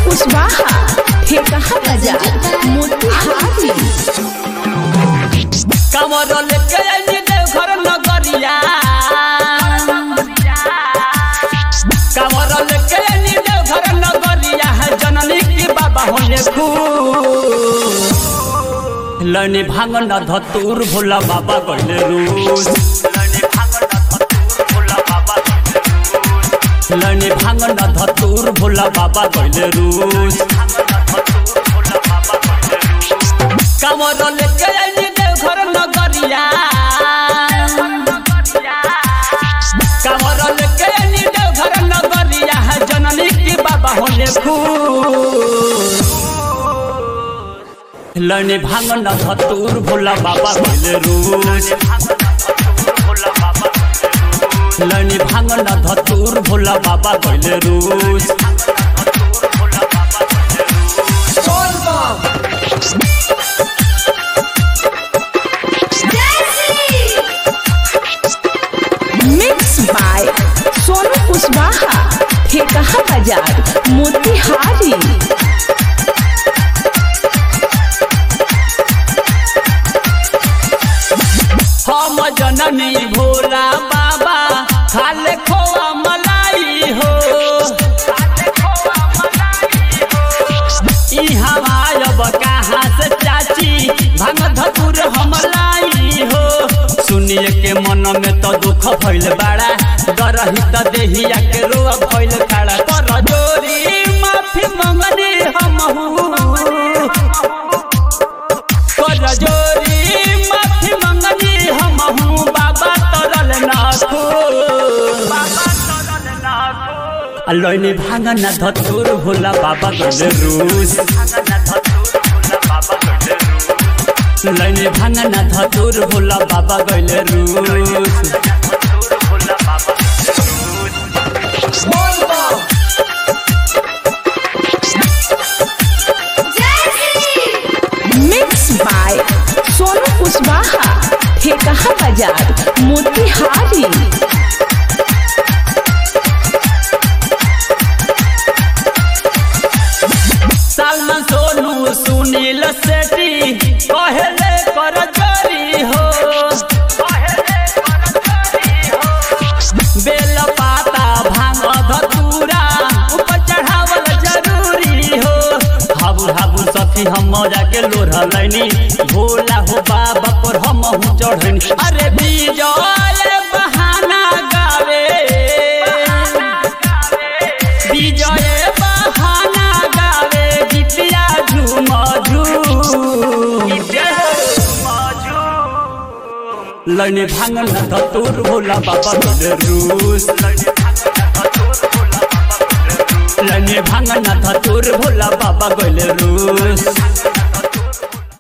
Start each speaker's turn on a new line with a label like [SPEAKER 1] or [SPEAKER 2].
[SPEAKER 1] कुशवाहा ठेकहा बाजार मोतिहारी।
[SPEAKER 2] कमर लेके आइनी देवघर नगरिया, कमर लेके आइनी देवघर नगरिया, जननी की बाबा होने खुश। लनी भांग न धतूर भोला बाबा गइले रूस, लनी भांग न धतूर भोला बाबा गइले रूस। कमर लेके आइनी देवघर नगरिया, कमर लेके आइनी देवघर नगरिया, जननी की बाबा होने खुश। लनी भांग न धतूर भोला बाबा गइले रूस, लनी भांग न धतूर भोला बाबा गइले रूस।
[SPEAKER 1] मिक्स बाय सोनू कुशवाहा ठेकहा बाजार मोतिहारी।
[SPEAKER 2] हम जननी भोला बाबा खाले खोआ मलाई हो, अब कहाँ से चाची भांग धतूर हम लाई हो। सुनिए के मन में तो दुख भइल बड़ा, डरही त देहिया के रोआ भइल खड़ा। कर जोरी माफी मंगनी हमहू, कर जोरी माफी मंगनी हमहू, बाबा तरल नाखो। लनी भांग न धतूर भोला बाबा गइले रूस, लनी भांग न धतूर भोला बाबा गइले रूस।
[SPEAKER 1] मिक्स बाय सोनू कुशवाहा ठेकहा बाजार मोतिहारी।
[SPEAKER 2] सलमान सोनू सुनील शेट्टी कहले कर जोरी हो, बेल पाता भांग धतूरा ऊपर चढ़ावल जरूरी हो। हाबू हाबू सखी हम जाके लोढ़ लैनी, भोला हो बाबा पर हम चढ़नी। अरे विजय बहाना गावे, विजय बहाना गावे, गीतिया झूम झूम। लनी भांग न धतूर भोला बाबा गइले रूस, लनी भांग न धतूर भोला बाबा गइले रूस।